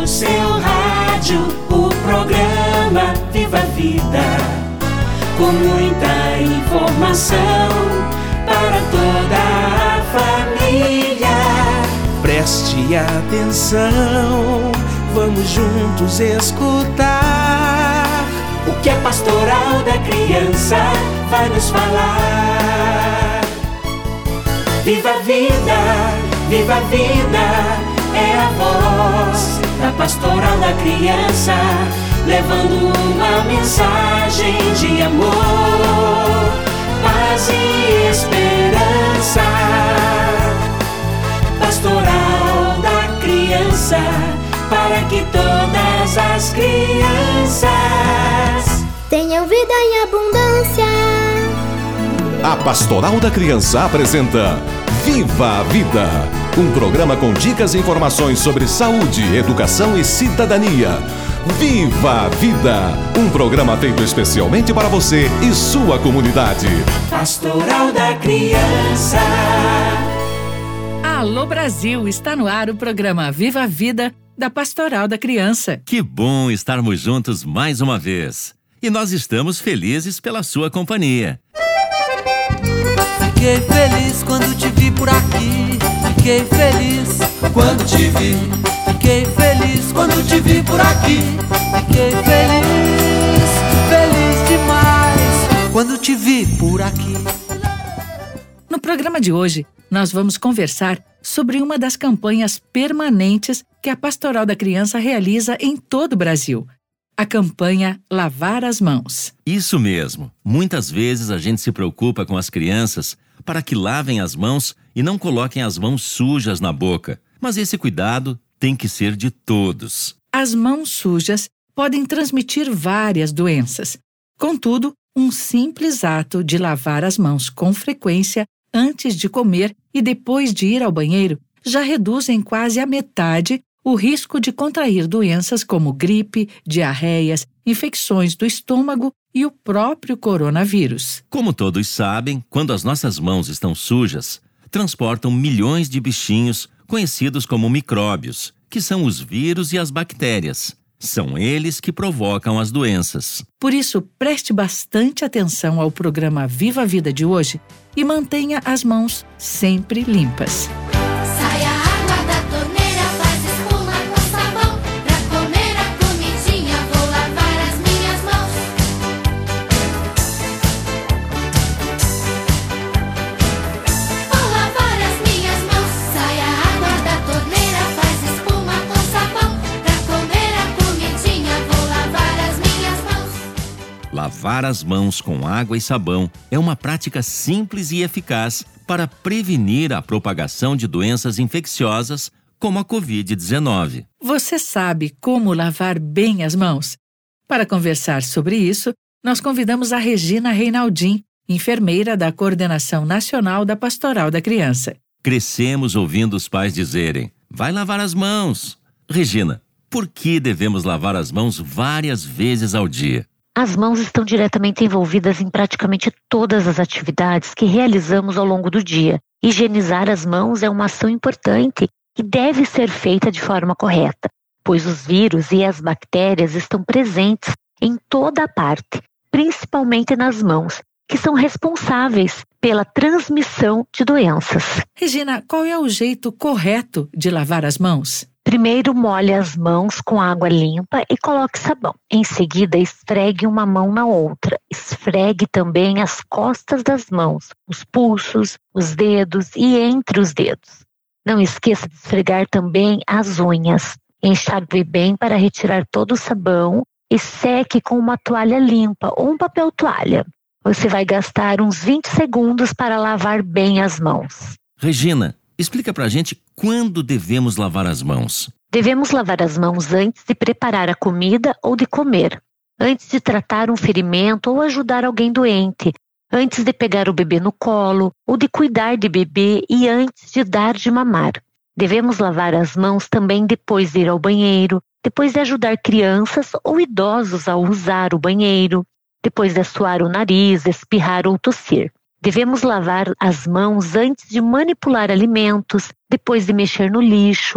no seu rádio o programa Viva a Vida, com muita informação para toda a família. Preste atenção, vamos juntos escutar o que a Pastoral da Criança vai nos falar. Viva a vida, viva a vida, é a voz da Pastoral da Criança, levando uma mensagem de amor, paz e esperança. Pastoral da Criança, para que todas as crianças tenham vida em abundância. A Pastoral da Criança apresenta Viva a Vida, um programa com dicas e informações sobre saúde, educação e cidadania. Viva a Vida, um programa feito especialmente para você e sua comunidade. Pastoral da Criança. Alô Brasil, está no ar o programa Viva a Vida da Pastoral da Criança. Que bom estarmos juntos mais uma vez. E nós estamos felizes pela sua companhia. Fiquei feliz quando te vi por aqui. Fiquei feliz quando te vi. Fiquei feliz quando te vi por aqui. Fiquei feliz, feliz demais quando te vi por aqui. No programa de hoje, nós vamos conversar sobre uma das campanhas permanentes que a Pastoral da Criança realiza em todo o Brasil. A campanha Lavar as Mãos. Isso mesmo. Muitas vezes a gente se preocupa com as crianças para que lavem as mãos e não coloquem as mãos sujas na boca. Mas esse cuidado tem que ser de todos. As mãos sujas podem transmitir várias doenças. Contudo, um simples ato de lavar as mãos com frequência antes de comer e depois de ir ao banheiro já reduz em quase a metade o risco de contrair doenças como gripe, diarreias, infecções do estômago e o próprio coronavírus. Como todos sabem, quando as nossas mãos estão sujas, transportam milhões de bichinhos conhecidos como micróbios, que são os vírus e as bactérias. São eles que provocam as doenças. Por isso, preste bastante atenção ao programa Viva a Vida de hoje e mantenha as mãos sempre limpas. Sai a água da torneira, faz espuma com sabão. Pra comer a comidinha, vou lavar as minhas mãos. Vou lavar as minhas mãos. Sai a água da torneira, faz espuma com sabão. Pra comer a comidinha, vou lavar as minhas mãos. Lavar as mãos com água e sabão é uma prática simples e eficaz para prevenir a propagação de doenças infecciosas como a Covid-19. Você sabe como lavar bem as mãos? Para conversar sobre isso, nós convidamos a Regina Reinaldim, enfermeira da Coordenação Nacional da Pastoral da Criança. Crescemos ouvindo os pais dizerem: vai lavar as mãos. Regina, por que devemos lavar as mãos várias vezes ao dia? As mãos estão diretamente envolvidas em praticamente todas as atividades que realizamos ao longo do dia. Higienizar as mãos é uma ação importante e deve ser feita de forma correta, pois os vírus e as bactérias estão presentes em toda a parte, principalmente nas mãos, que são responsáveis pela transmissão de doenças. Regina, qual é o jeito correto de lavar as mãos? Primeiro, molhe as mãos com água limpa e coloque sabão. Em seguida, esfregue uma mão na outra. Esfregue também as costas das mãos, os pulsos, os dedos e entre os dedos. Não esqueça de esfregar também as unhas. Enxague bem para retirar todo o sabão e seque com uma toalha limpa ou um papel toalha. Você vai gastar uns 20 segundos para lavar bem as mãos. Regina, explica pra gente quando devemos lavar as mãos. Devemos lavar as mãos antes de preparar a comida ou de comer, antes de tratar um ferimento ou ajudar alguém doente, antes de pegar o bebê no colo ou de cuidar de bebê e antes de dar de mamar. Devemos lavar as mãos também depois de ir ao banheiro, depois de ajudar crianças ou idosos a usar o banheiro, depois de assoar o nariz, espirrar ou tossir. Devemos lavar as mãos antes de manipular alimentos, depois de mexer no lixo,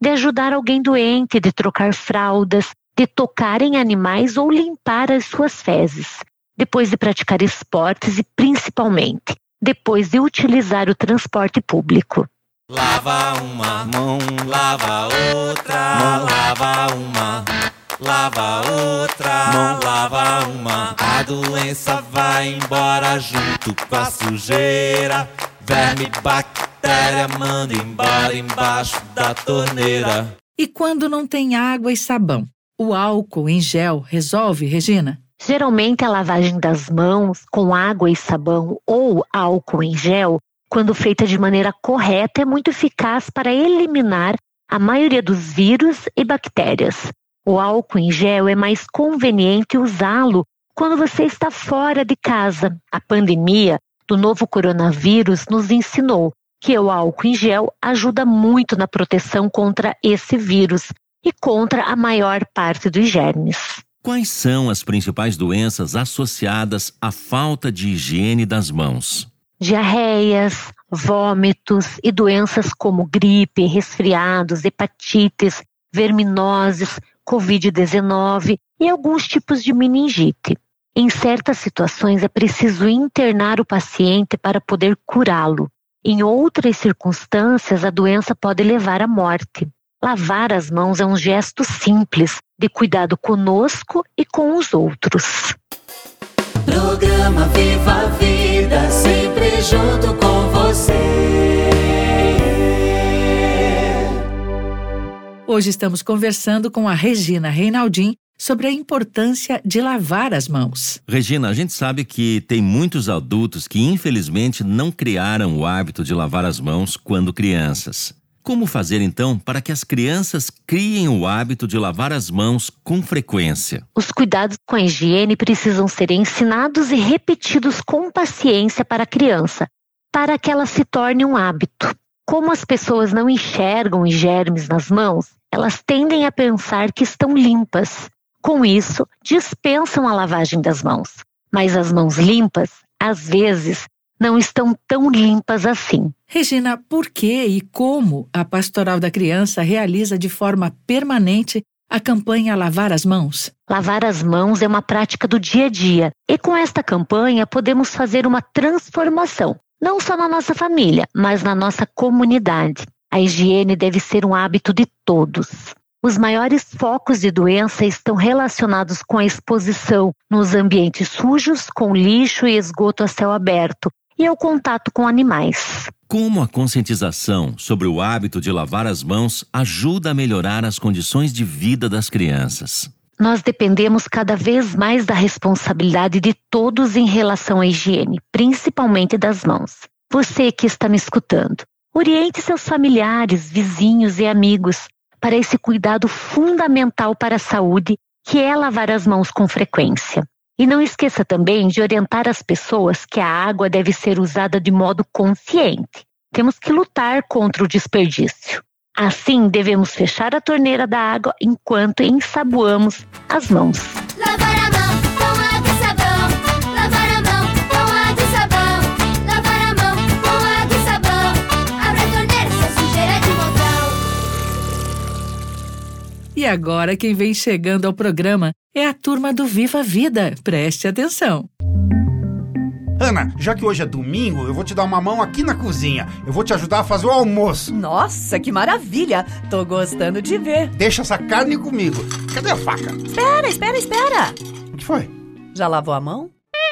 de ajudar alguém doente, de trocar fraldas, de tocar em animais ou limpar as suas fezes, depois de praticar esportes e, principalmente, depois de utilizar o transporte público. Lava uma mão, lava outra, mão, lava uma, lava outra, mão, lava uma. A doença vai embora junto com a sujeira. Verme, bactéria, manda embora embaixo da torneira. E quando não tem água e sabão, o álcool em gel resolve, Regina? Geralmente a lavagem das mãos com água e sabão ou álcool em gel, quando feita de maneira correta, é muito eficaz para eliminar a maioria dos vírus e bactérias. O álcool em gel é mais conveniente usá-lo quando você está fora de casa. A pandemia do novo coronavírus nos ensinou que o álcool em gel ajuda muito na proteção contra esse vírus e contra a maior parte dos germes. Quais são as principais doenças associadas à falta de higiene das mãos? Diarreias, vômitos e doenças como gripe, resfriados, hepatites, verminoses, Covid-19 e alguns tipos de meningite. Em certas situações é preciso internar o paciente para poder curá-lo. Em outras circunstâncias, a doença pode levar à morte. Lavar as mãos é um gesto simples de cuidado conosco e com os outros. Programa Viva a Vida, sempre junto com você. Hoje estamos conversando com a Regina Reinaldin sobre a importância de lavar as mãos. Regina, a gente sabe que tem muitos adultos que infelizmente não criaram o hábito de lavar as mãos quando crianças. Como fazer então para que as crianças criem o hábito de lavar as mãos com frequência? Os cuidados com a higiene precisam ser ensinados e repetidos com paciência para a criança, para que ela se torne um hábito. Como as pessoas não enxergam os germes nas mãos, elas tendem a pensar que estão limpas. Com isso, dispensam a lavagem das mãos. Mas as mãos limpas, às vezes, não estão tão limpas assim. Regina, por que e como a Pastoral da Criança realiza de forma permanente a campanha Lavar as Mãos? Lavar as mãos é uma prática do dia a dia. E com esta campanha podemos fazer uma transformação, não só na nossa família, mas na nossa comunidade. A higiene deve ser um hábito de todos. Os maiores focos de doença estão relacionados com a exposição nos ambientes sujos, com lixo e esgoto a céu aberto, e ao contato com animais. Como a conscientização sobre o hábito de lavar as mãos ajuda a melhorar as condições de vida das crianças? Nós dependemos cada vez mais da responsabilidade de todos em relação à higiene, principalmente das mãos. Você que está me escutando, oriente seus familiares, vizinhos e amigos para esse cuidado fundamental para a saúde, que é lavar as mãos com frequência. E não esqueça também de orientar as pessoas que a água deve ser usada de modo consciente. Temos que lutar contra o desperdício. Assim, devemos fechar a torneira da água enquanto ensaboamos as mãos. Lavar a mão com água e sabão. Lavar a mão com água e sabão. Lavar a mão com água e sabão. Abre a torneira se a sujeira é de montão. E agora quem vem chegando ao programa é a turma do Viva a Vida. Preste atenção. Ana, já que hoje é domingo, eu vou te dar uma mão aqui na cozinha. Eu vou te ajudar a fazer o almoço. Nossa, que maravilha! Tô gostando de ver. Deixa essa carne comigo. Cadê a faca? Espera! O que foi? Já lavou a mão?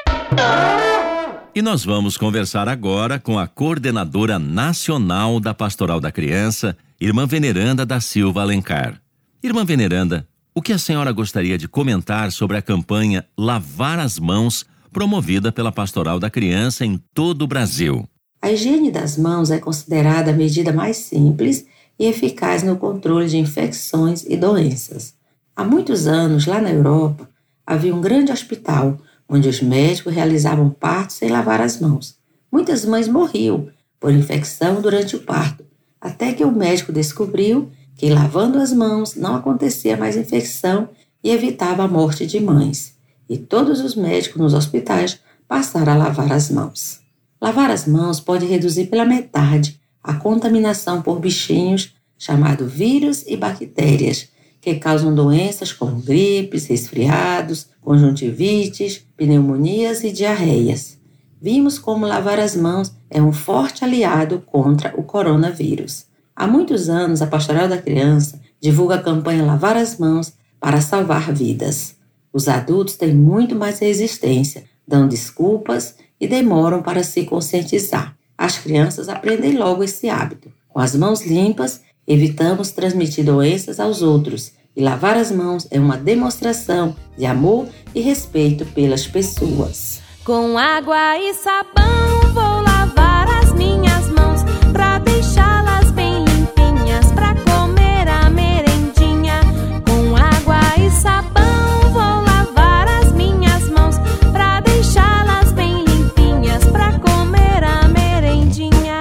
E nós vamos conversar agora com a coordenadora nacional da Pastoral da Criança, Irmã Veneranda da Silva Alencar. Irmã Veneranda, o que a senhora gostaria de comentar sobre a campanha Lavar as Mãos, promovida pela Pastoral da Criança em todo o Brasil? A higiene das mãos é considerada a medida mais simples e eficaz no controle de infecções e doenças. Há muitos anos, lá na Europa, havia um grande hospital onde os médicos realizavam partos sem lavar as mãos. Muitas mães morriam por infecção durante o parto, até que o médico descobriu que lavando as mãos não acontecia mais infecção e evitava a morte de mães. E todos os médicos nos hospitais passaram a lavar as mãos. Lavar as mãos pode reduzir pela metade a contaminação por bichinhos, chamado vírus e bactérias, que causam doenças como gripes, resfriados, conjuntivites, pneumonias e diarreias. Vimos como lavar as mãos é um forte aliado contra o coronavírus. Há muitos anos, a Pastoral da Criança divulga a campanha Lavar as Mãos para salvar vidas. Os adultos têm muito mais resistência, dão desculpas e demoram para se conscientizar. As crianças aprendem logo esse hábito. Com as mãos limpas, evitamos transmitir doenças aos outros, e lavar as mãos é uma demonstração de amor e respeito pelas pessoas. Com água e sabão vou lavar as minhas mãos pra deixá-las bem limpinhas, pra comer a merendinha. Com água e sabão vou lavar as minhas mãos pra deixá-las bem limpinhas, pra comer a merendinha.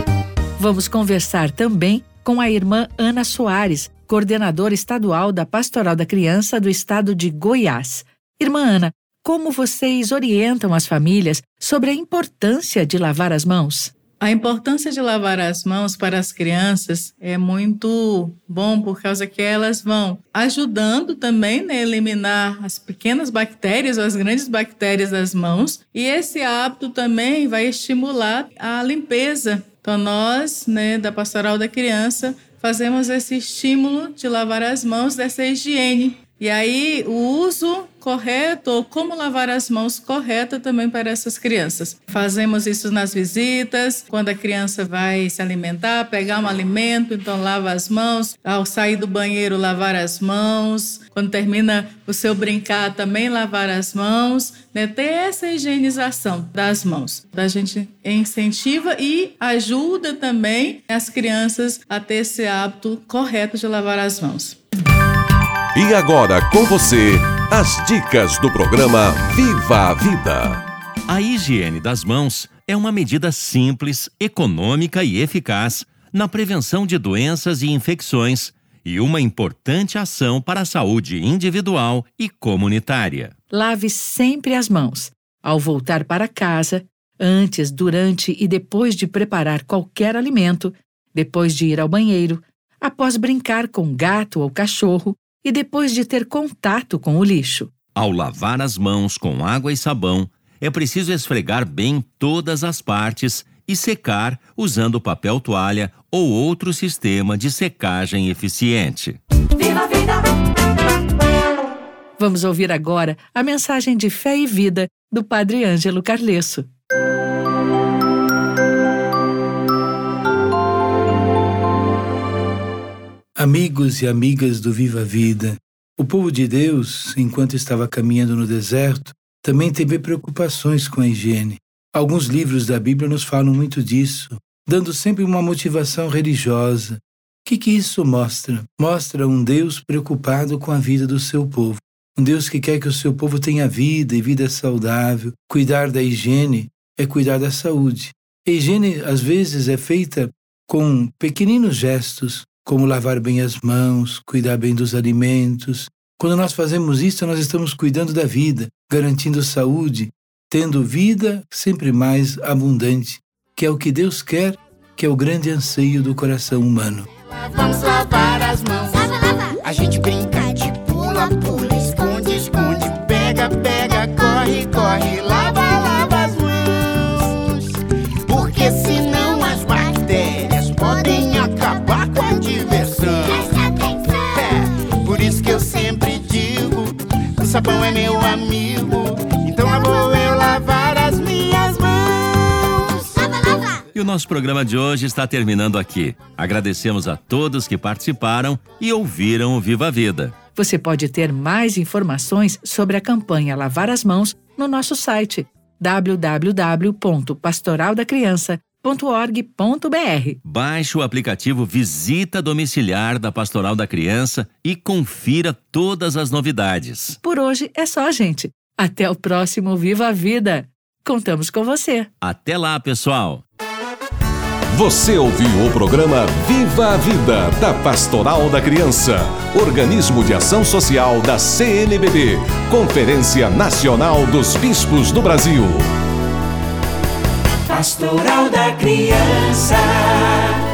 Vamos conversar também com a irmã Ana Soares, coordenadora estadual da Pastoral da Criança do estado de Goiás. Irmã Ana, como vocês orientam as famílias sobre a importância de lavar as mãos? A importância de lavar as mãos para as crianças é muito bom por causa que elas vão ajudando também a eliminar as pequenas bactérias ou as grandes bactérias das mãos, e esse hábito também vai estimular a limpeza. Então nós, da Pastoral da Criança, fazemos esse estímulo de lavar as mãos, dessa higiene. E aí, o uso correto, ou como lavar as mãos correta também para essas crianças. Fazemos isso nas visitas, quando a criança vai se alimentar, pegar um alimento, então lava as mãos. Ao sair do banheiro, lavar as mãos. Quando termina o seu brincar, também lavar as mãos. Ter essa higienização das mãos. A gente incentiva e ajuda também as crianças a ter esse hábito correto de lavar as mãos. E agora com você, as dicas do programa Viva a Vida. A higiene das mãos é uma medida simples, econômica e eficaz na prevenção de doenças e infecções e uma importante ação para a saúde individual e comunitária. Lave sempre as mãos. Ao voltar para casa, antes, durante e depois de preparar qualquer alimento, depois de ir ao banheiro, após brincar com gato ou cachorro, e depois de ter contato com o lixo. Ao lavar as mãos com água e sabão, é preciso esfregar bem todas as partes e secar usando papel toalha ou outro sistema de secagem eficiente. Viva a vida! Vamos ouvir agora a mensagem de fé e vida do Padre Ângelo Carlesso. Amigos e amigas do Viva a Vida, o povo de Deus, enquanto estava caminhando no deserto, também teve preocupações com a higiene. Alguns livros da Bíblia nos falam muito disso, dando sempre uma motivação religiosa. O que isso mostra? Mostra um Deus preocupado com a vida do seu povo. Um Deus que quer que o seu povo tenha vida e vida saudável. Cuidar da higiene é cuidar da saúde. A higiene, às vezes, é feita com pequeninos gestos, como lavar bem as mãos, cuidar bem dos alimentos. Quando nós fazemos isso, nós estamos cuidando da vida, garantindo saúde, tendo vida sempre mais abundante, que é o que Deus quer, que é o grande anseio do coração humano. Vamos lavar as mãos. A gente brinca de pula, pula, esconde, esconde, pega, pega, corre, corre, lava, lava as mãos. Porque senão as bactérias podem acabar com a diversão. Por isso que eu sempre digo, o sabão é meu amigo, então lá vou eu lavar as minhas mãos. E o nosso programa de hoje está terminando aqui. Agradecemos a todos que participaram e ouviram o Viva a Vida. Você pode ter mais informações sobre a campanha Lavar as Mãos no nosso site www.pastoraldacriança.org.br. Baixe o aplicativo Visita Domiciliar da Pastoral da Criança e confira todas as novidades. Por hoje é só, gente. Até o próximo Viva a Vida. Contamos com você. Até lá, pessoal. Você ouviu o programa Viva a Vida, da Pastoral da Criança, organismo de ação social da CNBB, Conferência Nacional dos Bispos do Brasil. Pastoral da Criança.